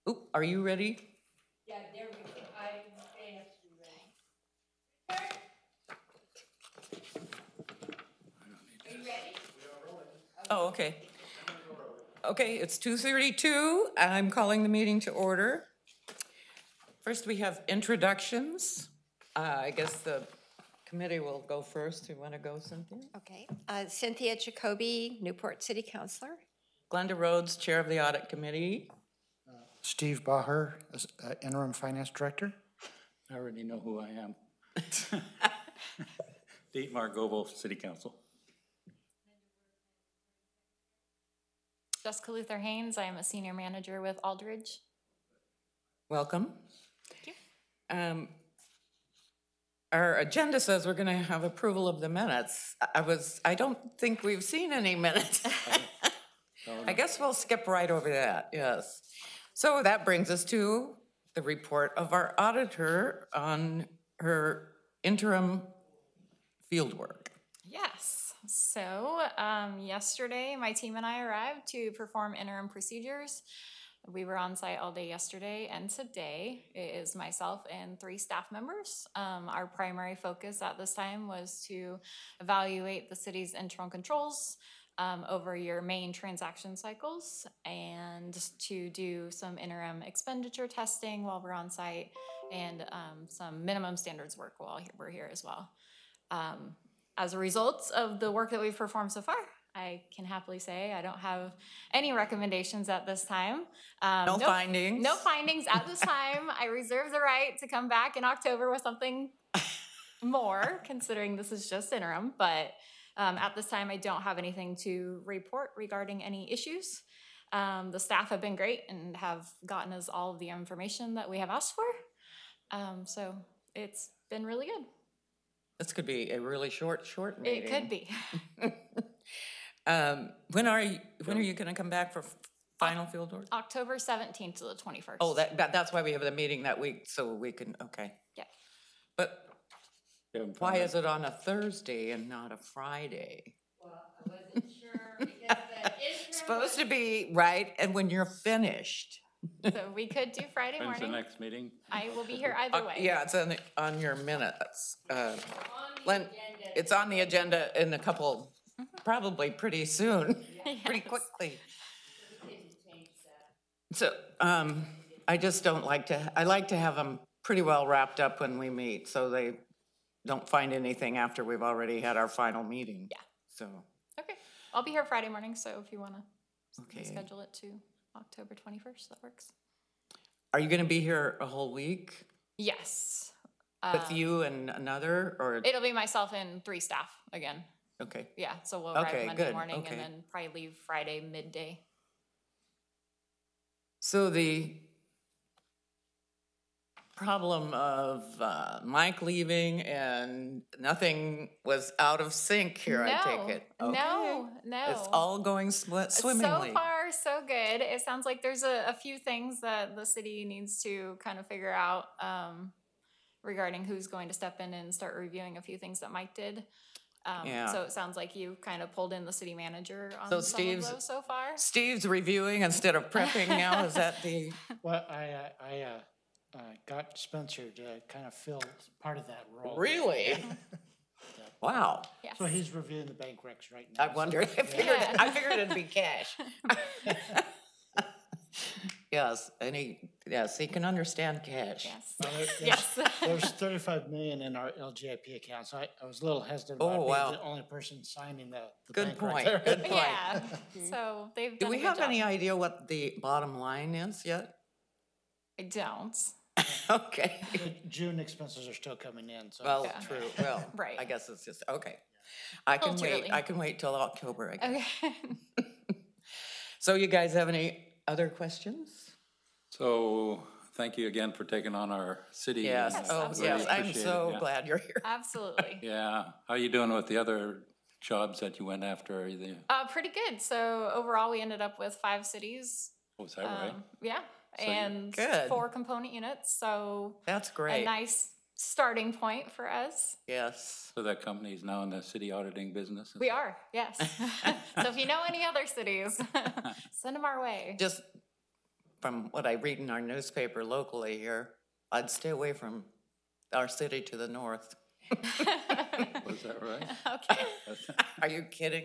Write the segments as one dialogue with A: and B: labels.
A: Oop, are you ready?
B: Yeah, there we go. I have to be ready. Are you ready?
A: Oh, okay. Okay, it's 2:32. I'm calling the meeting to order. First, we have introductions. I guess the committee will go first. You want to go, Cynthia?
C: Okay. Cynthia Jacoby, Newport City Councilor.
A: Glenda Rhodes, Chair of the Audit Committee.
D: Steve Baher, Interim Finance Director.
E: I already know who I am. Dietmar Goebel, City Council.
F: Jessica Luther Haynes. I am a senior manager with Aldridge.
A: Welcome.
F: Thank you.
A: Our agenda says we're going to have approval of the minutes. I don't think we've seen any minutes. I guess we'll skip right over that, yes. So that brings us to the report of our auditor on her interim fieldwork.
F: Yes. So yesterday, my team and I arrived to perform interim procedures. We were on site all day yesterday, and today it is myself and 3 staff members. Our primary focus at this time was to evaluate the city's internal controls over your main transaction cycles and to do some interim expenditure testing while we're on site and some minimum standards work while we're here as well. As a result of the work that we've performed so far, I can happily say I don't have any recommendations at this time.
A: No findings?
F: No findings at this time. I reserve the right to come back in October with something more, considering this is just interim. But at this time, I don't have anything to report regarding any issues. The staff have been great and have gotten us all of the information that we have asked for. So it's been really good.
A: This could be a really short meeting.
F: It could be.
A: When are you going to come back for final field work?
F: October 17th to the 21st.
A: Oh, that's why we have the meeting that week, so we can, okay.
F: Yeah.
A: But why is it on a Thursday and not a Friday?
B: Well, I wasn't sure because the interim
A: Supposed to be, right, and when you're finished.
F: So we could do Friday
E: When's the
F: morning.
E: next meeting?
F: I will be here either way.
A: Yeah, it's on your minutes.
B: on the
A: Len,
B: agenda.
A: it's on the agenda in a couple, probably pretty soon, pretty
F: Yes.
A: quickly.
B: We can change that.
A: So, I just don't like I like to have them pretty well wrapped up when we meet, so they don't find anything after we've already had our final meeting.
F: Yeah.
A: So,
F: Okay. I'll be here Friday morning, so if you want to
A: okay.
F: schedule it to October 21st, that works.
A: Are you gonna be here a whole week
F: Yes.
A: with you and another, or,
F: It'll be myself and 3 staff again.
A: okay.
F: Yeah, so we'll arrive
A: Okay,
F: Monday
A: good,
F: morning
A: okay.
F: and then probably leave Friday midday.
A: So the problem of Mike leaving and nothing was out of sync here, I take it. Okay.
F: No.
A: It's all going swimmingly.
F: So far, so good. It sounds like there's a few things that the city needs to kind of figure out regarding who's going to step in and start reviewing a few things that Mike did.
A: Yeah.
F: So it sounds like you kind of pulled in the city manager on
A: So
F: some
A: Steve's-
F: of those so far.
A: Steve's reviewing instead of prepping now, is that the,
D: Well, I got Spencer to kind of fill part of that role.
A: really? Wow,
F: Yes.
D: So he's reviewing the bank recs right now.
A: I wondered, I figured it'd be cash. Yes, and he can understand cash.
F: Yes.
D: Well,
F: Yes.
D: There's 35 million in our LGIP account, so I was a little hesitant
A: Oh,
D: about
A: wow.
D: being the only person signing the
A: Good
D: bank rec
A: point,
D: there.
A: good point.
F: Yeah. So they've
A: Do
F: done
A: we
F: a good
A: have
F: job.
A: any idea what the bottom line is yet?
F: I don't.
A: Okay,
D: The June expenses are still coming in, so.
A: well,
F: Yeah.
A: true, well,
F: Right.
A: I guess it's just, okay. I can
F: Little too
A: wait,
F: early.
A: I can wait till October, I guess.
F: Okay.
A: So you guys have any other questions?
E: So, thank you again for taking on our city.
A: Yes,
F: Yes,
A: oh,
F: absolutely.
A: yes, I'm
E: Appreciate it,
A: so
E: yeah.
A: glad you're here.
F: Absolutely.
E: Yeah, how you doing with the other jobs that you went after? Are you
F: Pretty good. So overall, we ended up with 5 cities.
E: was that right?
F: Yeah,
E: So you're-
F: and
A: Good.
F: 4 component units. So
A: That's
F: a
A: great,
F: nice starting point for us.
A: yes.
E: So that company is now in the city auditing business?
F: We are, yes. So if you know any other cities, send them our way.
A: Just from what I read in our newspaper locally here, I'd stay away from our city to the north.
E: Was that right?
F: Okay.
E: That's
A: Are you kidding?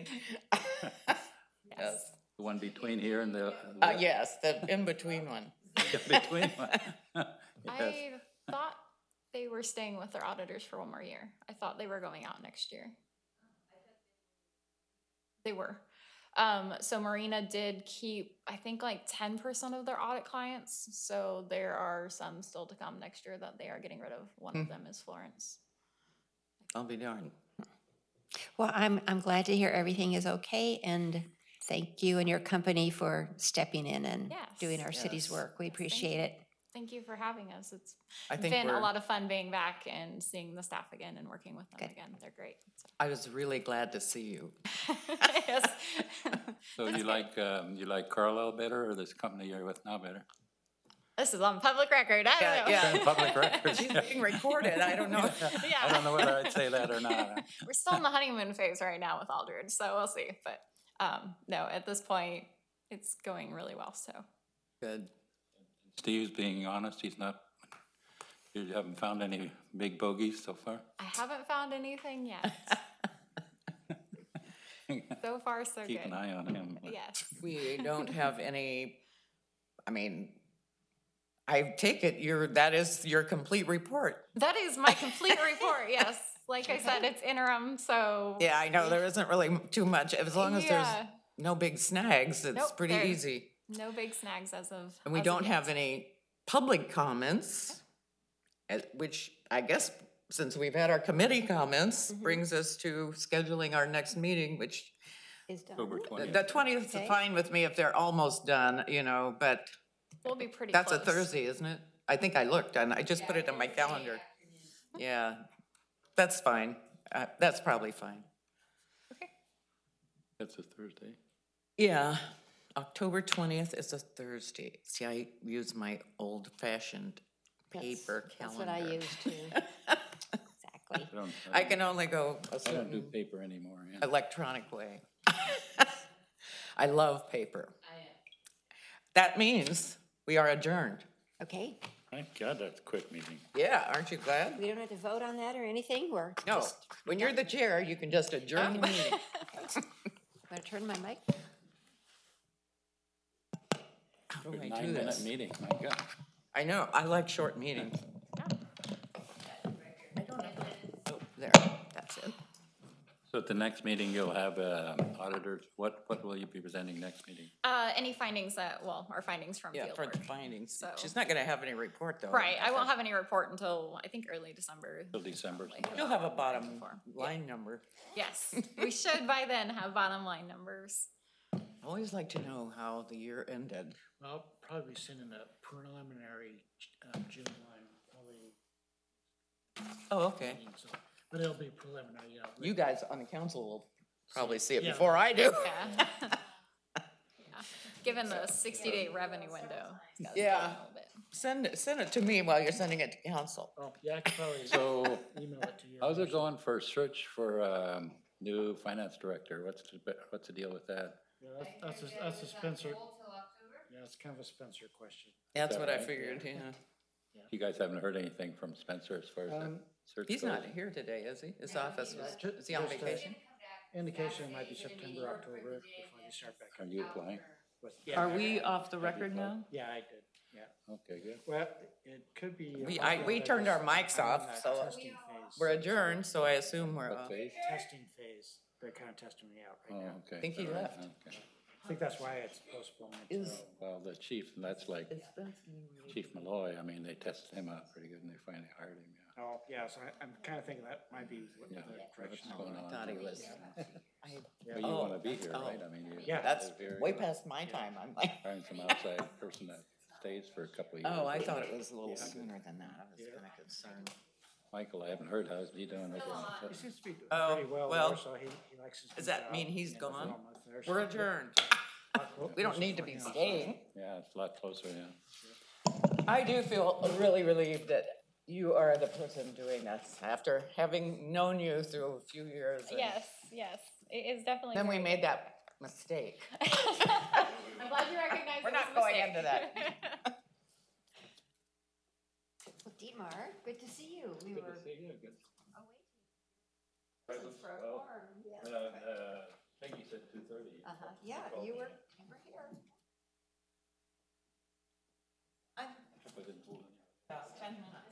A: Yes.
E: the one between here and the.
A: Yes, the in-between one.
E: Between one. Yes.
F: I thought they were staying with their auditors for one more year. I thought they were going out next year. They were. So Marina did keep, I think, like 10% of their audit clients. So there are some still to come next year that they are getting rid of. One of them is Florence.
A: I'll be darned.
C: Well, I'm glad to hear everything is okay, and thank you and your company for stepping in and
F: Yes.
C: doing our city's
A: Yes.
C: work. We
F: Yes, thank
C: appreciate
F: you.
C: it.
F: Thank you for having us. It's
A: I think
F: been a
A: we're,
F: lot of fun being back and seeing the staff again and working with them
C: Good.
F: again. They're great.
A: I was really glad to see you.
F: Yes.
E: So you like Carlisle better or this company you're with now better?
F: This is on public record. I don't know.
A: Yeah.
E: Public records.
A: She's being recorded, I don't know.
E: I don't know whether I'd say that or not.
F: We're still in the honeymoon phase right now with Aldridge, so we'll see. But no, at this point, it's going really well. So
A: Good.
E: Steve's being honest, he's not, you haven't found any big bogeys so far?
F: I haven't found anything yet. So far, so
E: Keep
F: good.
E: an eye on him.
F: Yes.
A: We don't have any, I mean, I take it that is your complete report.
F: That is my complete report. Yes. Like I said, it's interim, so
A: Yeah, I know, there isn't really too much, as long as there's
F: Yeah.
A: no big snags, it's
F: Nope,
A: pretty
F: there-
A: easy.
F: no big snags as of.
A: And we
F: as of
A: don't
F: yet.
A: have any public comments, which I guess, since we've had our committee comments, brings us to scheduling our next meeting, which
C: Is done.
E: October 20th.
A: the 20th is
C: Okay.
A: fine with me if they're almost done, but
F: We'll be pretty.
A: that's a
F: close.
A: Thursday, isn't it? I think I looked, and I just put it on my calendar. Yeah, that's fine. That's probably fine.
F: Okay.
E: That's a Thursday.
A: Yeah, October 20th is a Thursday. See, I use my old-fashioned paper
C: That's
A: calendar.
C: what I use too. Exactly.
A: I can only go a
E: I don't do
A: certain
E: paper anymore, yeah.
A: electronic way. I love paper. That means we are adjourned.
C: Okay,
E: Thank God that's a quick meeting.
A: Yeah, aren't you glad?
C: we don't have to vote on that or anything, we're
A: No,
C: just,
A: when you're the chair, you can just adjourn the meeting.
C: gonna turn my mic.
A: How do I do
E: 9-minute
A: this?
E: meeting, my God.
A: I know, I like short meetings. Oh, there, that's it.
E: So at the next meeting, you'll have auditors, what will you be presenting next meeting?
F: Any findings our findings from
A: Yeah,
F: field
A: for
F: work.
A: the findings.
F: So-
A: She's not gonna have any report, though.
F: Right. I won't have any report until I think early December.
E: Till December.
F: Probably.
A: You'll have a bottom
F: Before.
A: line number.
F: Yes, we should by then have bottom line numbers.
A: I always like to know how the year ended.
D: I'll probably be sending a preliminary June line, probably,
A: Oh, okay.
D: so, but it'll be preliminary, you know.
A: You guys on the council will probably see it
D: Yeah.
A: before I do.
F: Yeah. Yeah. Given the 60-day revenue window. it's gotta be
A: Yeah.
F: a little bit.
A: Send it to me while you're sending it to council.
D: Oh, yeah, I could probably
E: So
D: email it to you.
E: how's it going for search for new finance director? What's the deal with that?
D: Yeah, that's a Spencer. Yeah, it's kind of a Spencer question.
A: That's
E: that
A: what I
E: right?
A: figured, yeah.
E: You guys haven't heard anything from Spencer as far as that search
A: He's
E: goes?
A: not here today, is he? His office was, is he on
D: Just,
A: vacation?
D: Indication it might be September, October before they start back.
E: Are you applying?
D: But, yeah,
A: Are we off the record now?
D: Yeah, I did, yeah.
E: Okay, good.
D: Well, it could be.
A: We turned our mics
D: I'm in
A: off,
D: that
A: so
D: testing phase.
A: we're adjourned, so I assume we're
E: What
A: off.
E: phase?
D: Testing phase. They're kind of testing me out
E: Oh,
D: right now.
E: okay.
A: Think he
E: all right,
A: left.
E: okay.
D: I think that's why it's postponed.
A: Is-
E: Well, the chief, that's like Chief Malloy, I mean, they tested him out pretty good and they finally hired him, yeah.
D: Oh, yeah, so I'm kind of thinking that might be what
E: Yeah,
D: the
E: what's
D: correction.
E: going
A: I
E: on?
A: thought he was.
E: Well, you
A: Oh,
E: wanna be here,
A: oh.
E: right? I mean, you.
A: Yeah, that's
E: live here,
A: way
E: you're
A: past my time. I'm like,
E: hiring some outside person that stays for a couple of years.
A: oh, I thought it was a little sooner than that. I was kind of concerned.
E: Michael, I haven't heard, how's he doing over
D: He
E: in
D: seems to be doing
A: Oh,
D: pretty well
A: well,
D: there, so he likes his.
A: does
D: new
A: that
D: job.
A: mean he's
D: Yeah,
A: gone?
D: for a month there, so-
A: We're adjourned.
D: Well,
A: We don't
D: this
A: need
D: is
A: to
D: for
A: be
D: him.
A: staying.
E: Yeah, it's a lot closer, yeah.
A: I do feel really relieved that you are the person doing this after having known you through a few years. and
F: Yes, yes. It is definitely.
A: Then we
F: great.
A: made that mistake.
F: I'm glad you recognize
A: We're
F: it as
A: not
F: a
A: going
F: mistake.
A: into that.
C: Well, Dietmar, good to see you. We
E: Good
C: were
E: to see you, good.
C: presents for a
E: Well,
C: quorum. Yes.
E: Peggy said 2:30.
C: Uh-huh, yeah, you were here.
A: I'm
E: I didn't pull in.
A: 10 minutes.